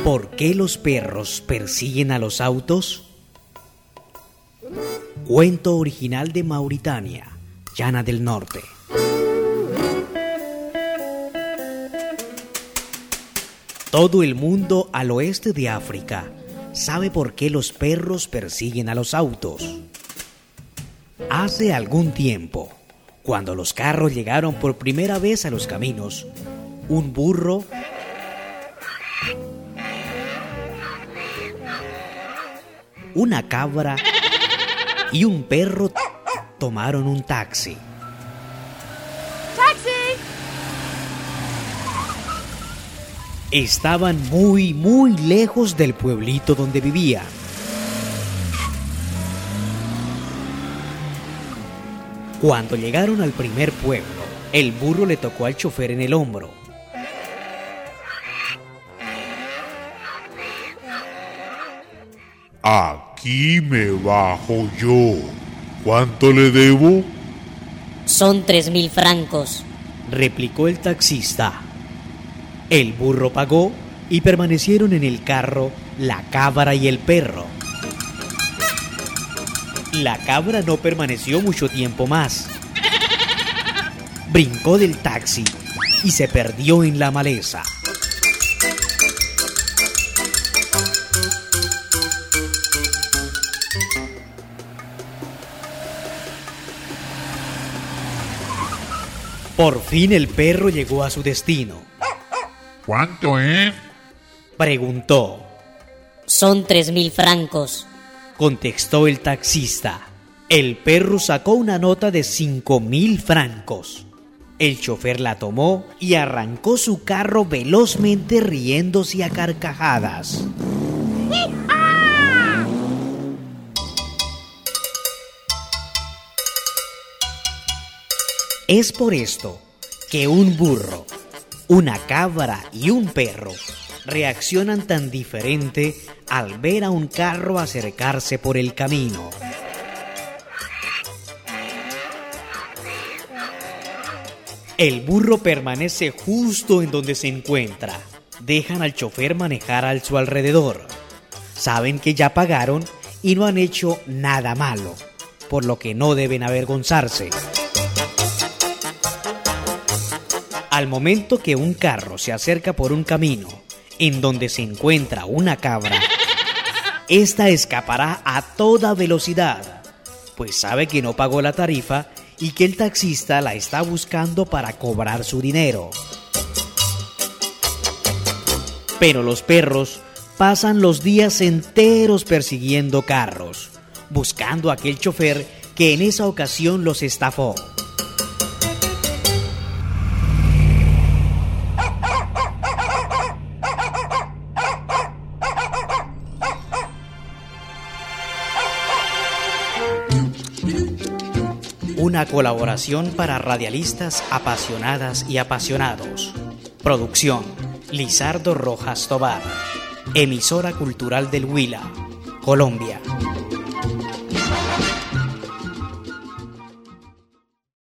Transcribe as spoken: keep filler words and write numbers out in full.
¿Por qué los perros persiguen a los autos? Cuento original de Mauritania, Llana del Norte. Todo el mundo al oeste de África sabe por qué los perros persiguen a los autos. Hace algún tiempo, cuando los carros llegaron por primera vez a los caminos, un burro, una cabra y un perro tomaron un taxi. ¡Taxi! Estaban muy, muy lejos del pueblito donde vivían. Cuando llegaron al primer pueblo, el burro le tocó al chofer en el hombro. Aquí me bajo yo. ¿Cuánto le debo? Son tres mil francos, replicó el taxista. El burro pagó y permanecieron en el carro la cabra y el perro. La cabra no permaneció mucho tiempo más. Brincó del taxi y se perdió en la maleza. Por fin el perro llegó a su destino. ¿Cuánto es? Preguntó. Son tres mil francos, contestó el taxista. El perro sacó una nota de cinco mil francos. El chofer la tomó y arrancó su carro velozmente riéndose a carcajadas. Es por esto que un burro, una cabra y un perro reaccionan tan diferente al ver a un carro acercarse por el camino. El burro permanece justo en donde se encuentra. Dejan al chofer manejar a su alrededor. Saben que ya pagaron y no han hecho nada malo, por lo que no deben avergonzarse. Al momento que un carro se acerca por un camino en donde se encuentra una cabra, esta escapará a toda velocidad, pues sabe que no pagó la tarifa y que el taxista la está buscando para cobrar su dinero. Pero los perros pasan los días enteros persiguiendo carros, buscando a aquel chofer que en esa ocasión los estafó. Una colaboración para radialistas apasionadas y apasionados. Producción: Lizardo Rojas Tobar. Emisora Cultural del Huila, Colombia.